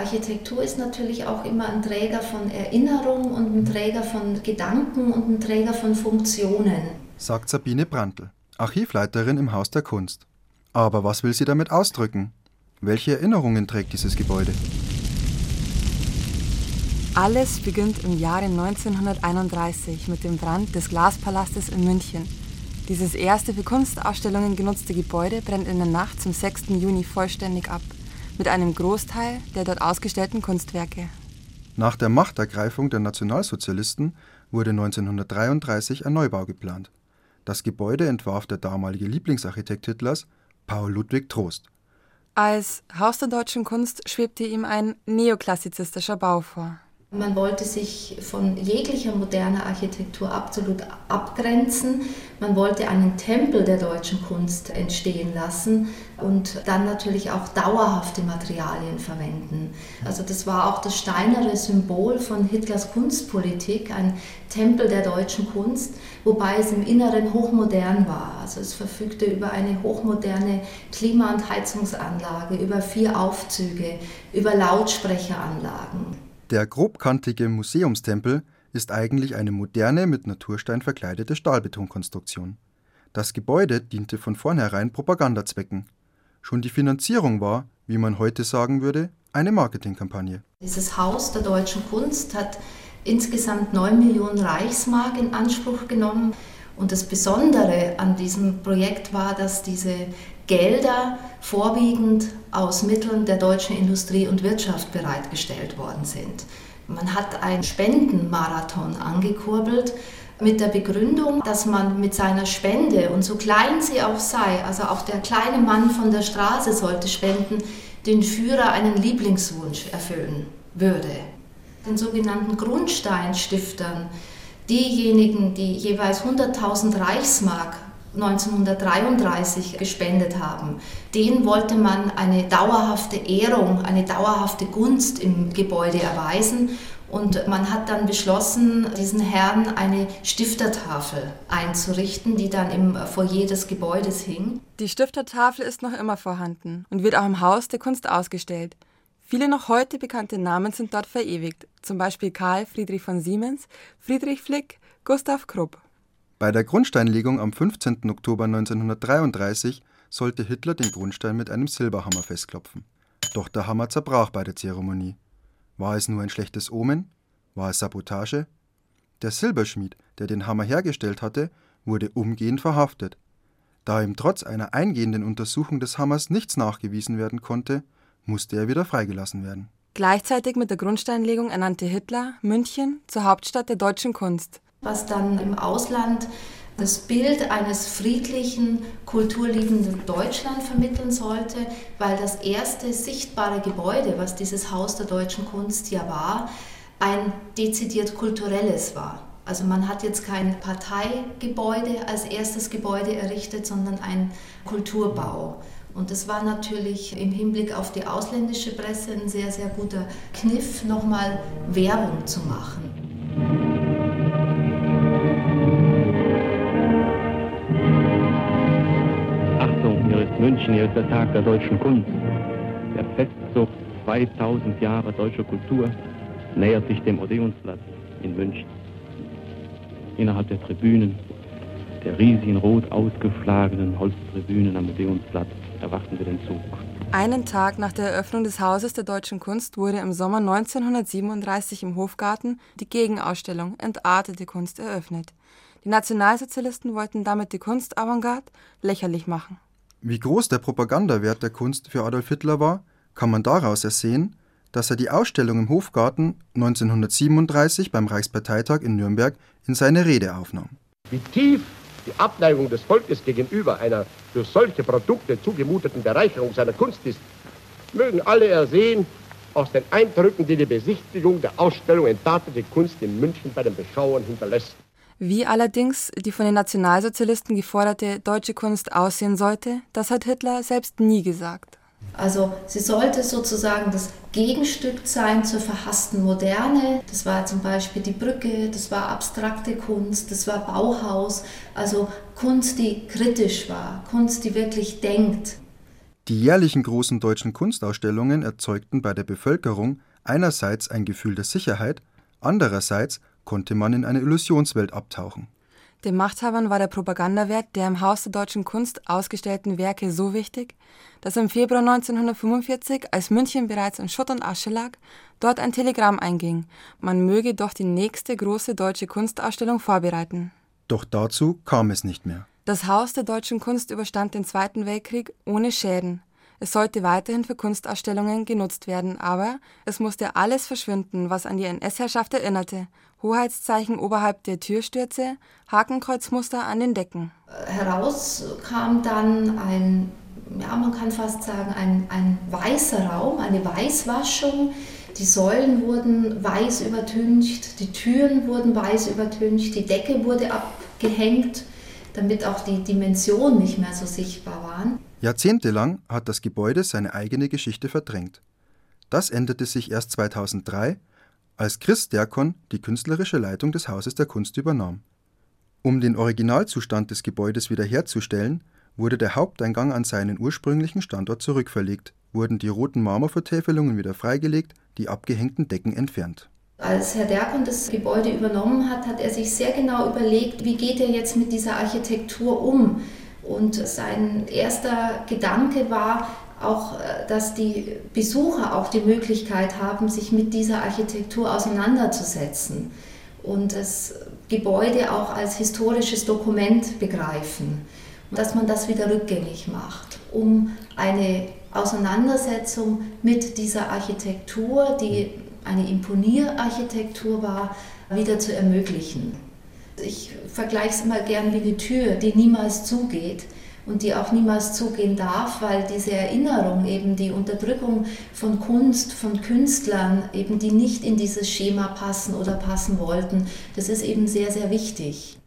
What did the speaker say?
Architektur ist natürlich auch immer ein Träger von Erinnerung und ein Träger von Gedanken und ein Träger von Funktionen, sagt Sabine Brandl, Archivleiterin im Haus der Kunst. Aber was will sie damit ausdrücken? Welche Erinnerungen trägt dieses Gebäude? Alles beginnt im Jahre 1931 mit dem Brand des Glaspalastes in München. Dieses erste für Kunstausstellungen genutzte Gebäude brennt in der Nacht zum 6. Juni vollständig ab, mit einem Großteil der dort ausgestellten Kunstwerke. Nach der Machtergreifung der Nationalsozialisten wurde 1933 ein Neubau geplant. Das Gebäude entwarf der damalige Lieblingsarchitekt Hitlers, Paul Ludwig Trost. Als Haus der deutschen Kunst schwebte ihm ein neoklassizistischer Bau vor. Man wollte sich von jeglicher moderner Architektur absolut abgrenzen. Man wollte einen Tempel der deutschen Kunst entstehen lassen und dann natürlich auch dauerhafte Materialien verwenden. Also das war auch das steinerne Symbol von Hitlers Kunstpolitik, ein Tempel der deutschen Kunst, wobei es im Inneren hochmodern war. Also es verfügte über eine hochmoderne Klima- und Heizungsanlage, über 4 Aufzüge, über Lautsprecheranlagen. Der grobkantige Museumstempel ist eigentlich eine moderne, mit Naturstein verkleidete Stahlbetonkonstruktion. Das Gebäude diente von vornherein Propagandazwecken. Schon die Finanzierung war, wie man heute sagen würde, eine Marketingkampagne. Dieses Haus der deutschen Kunst hat insgesamt 9 Millionen Reichsmark in Anspruch genommen. Und das Besondere an diesem Projekt war, dass diese Gelder vorwiegend aus Mitteln der deutschen Industrie und Wirtschaft bereitgestellt worden sind. Man hat einen Spendenmarathon angekurbelt mit der Begründung, dass man mit seiner Spende, und so klein sie auch sei, also auch der kleine Mann von der Straße sollte spenden, den Führer einen Lieblingswunsch erfüllen würde. Den sogenannten Grundsteinstiftern, diejenigen, die jeweils 100.000 Reichsmark 1933 gespendet haben, denen wollte man eine dauerhafte Ehrung, eine dauerhafte Gunst im Gebäude erweisen. Und man hat dann beschlossen, diesen Herren eine Stiftertafel einzurichten, die dann im Foyer des Gebäudes hing. Die Stiftertafel ist noch immer vorhanden und wird auch im Haus der Kunst ausgestellt. Viele noch heute bekannte Namen sind dort verewigt, zum Beispiel Karl Friedrich von Siemens, Friedrich Flick, Gustav Krupp. Bei der Grundsteinlegung am 15. Oktober 1933 sollte Hitler den Grundstein mit einem Silberhammer festklopfen. Doch der Hammer zerbrach bei der Zeremonie. War es nur ein schlechtes Omen? War es Sabotage? Der Silberschmied, der den Hammer hergestellt hatte, wurde umgehend verhaftet. Da ihm trotz einer eingehenden Untersuchung des Hammers nichts nachgewiesen werden konnte, musste er wieder freigelassen werden. Gleichzeitig mit der Grundsteinlegung ernannte Hitler München zur Hauptstadt der deutschen Kunst. Was dann im Ausland das Bild eines friedlichen, kulturliebenden Deutschland vermitteln sollte, weil das erste sichtbare Gebäude, was dieses Haus der deutschen Kunst ja war, ein dezidiert kulturelles war. Also man hat jetzt kein Parteigebäude als erstes Gebäude errichtet, sondern ein Kulturbau. Und es war natürlich im Hinblick auf die ausländische Presse ein sehr, sehr guter Kniff, nochmal Werbung zu machen. Achtung, hier ist München, hier ist der Tag der deutschen Kunst. Der Festzug 2000 Jahre deutscher Kultur nähert sich dem Odeonsplatz in München. Innerhalb der Tribünen, der riesigen rot ausgeschlagenen Holztribünen am Odeonsplatz, erwarten wir den Zug. Einen Tag nach der Eröffnung des Hauses der deutschen Kunst wurde im Sommer 1937 im Hofgarten die Gegenausstellung Entartete Kunst eröffnet. Die Nationalsozialisten wollten damit die Kunstavantgarde lächerlich machen. Wie groß der Propagandawert der Kunst für Adolf Hitler war, kann man daraus ersehen, dass er die Ausstellung im Hofgarten 1937 beim Reichsparteitag in Nürnberg in seine Rede aufnahm. Wie tief die Abneigung des Volkes gegenüber einer durch solche Produkte zugemuteten Bereicherung seiner Kunst ist, mögen alle ersehen aus den Eindrücken, die die Besichtigung der Ausstellung Entartete Kunst in München bei den Beschauern hinterlässt. Wie allerdings die von den Nationalsozialisten geforderte deutsche Kunst aussehen sollte, das hat Hitler selbst nie gesagt. Also sie sollte sozusagen das Gegenstück sein zur verhassten Moderne. Das war zum Beispiel die Brücke, das war abstrakte Kunst, das war Bauhaus. Also Kunst, die kritisch war, Kunst, die wirklich denkt. Die jährlichen großen deutschen Kunstausstellungen erzeugten bei der Bevölkerung einerseits ein Gefühl der Sicherheit, andererseits konnte man in eine Illusionswelt abtauchen. Den Machthabern war der Propagandawert der im Haus der Deutschen Kunst ausgestellten Werke so wichtig, dass im Februar 1945, als München bereits in Schutt und Asche lag, dort ein Telegramm einging, man möge doch die nächste große deutsche Kunstausstellung vorbereiten. Doch dazu kam es nicht mehr. Das Haus der Deutschen Kunst überstand den Zweiten Weltkrieg ohne Schäden. Es sollte weiterhin für Kunstausstellungen genutzt werden, aber es musste alles verschwinden, was an die NS-Herrschaft erinnerte. Hoheitszeichen oberhalb der Türstürze, Hakenkreuzmuster an den Decken. Heraus kam dann man kann fast sagen, ein weißer Raum, eine Weißwaschung. Die Säulen wurden weiß übertüncht, die Türen wurden weiß übertüncht, die Decke wurde abgehängt, damit auch die Dimensionen nicht mehr so sichtbar waren. Jahrzehntelang hat das Gebäude seine eigene Geschichte verdrängt. Das änderte sich erst 2003, als Chris Dercon die künstlerische Leitung des Hauses der Kunst übernahm. Um den Originalzustand des Gebäudes wiederherzustellen, wurde der Haupteingang an seinen ursprünglichen Standort zurückverlegt, wurden die roten Marmorvertäfelungen wieder freigelegt, die abgehängten Decken entfernt. Als Herr Dercon das Gebäude übernommen hat, hat er sich sehr genau überlegt, wie geht er jetzt mit dieser Architektur um. Und sein erster Gedanke war auch, dass die Besucher auch die Möglichkeit haben, sich mit dieser Architektur auseinanderzusetzen und das Gebäude auch als historisches Dokument begreifen. Und dass man das wieder rückgängig macht, um eine Auseinandersetzung mit dieser Architektur, die eine Imponierarchitektur war, wieder zu ermöglichen. Ich vergleiche es immer gern wie eine Tür, die niemals zugeht und die auch niemals zugehen darf, weil diese Erinnerung, eben die Unterdrückung von Kunst, von Künstlern, eben die nicht in dieses Schema passen oder passen wollten, das ist eben sehr, sehr wichtig.